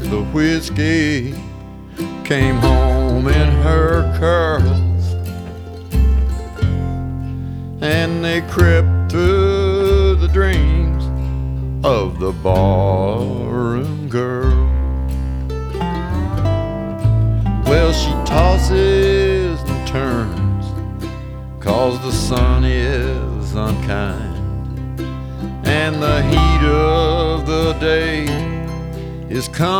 the whiskey came home in her curls, and they crept through the dreams of the barroom girl. Well, she tosses and turns 'cause the sun is unkind, and the heat of the day is coming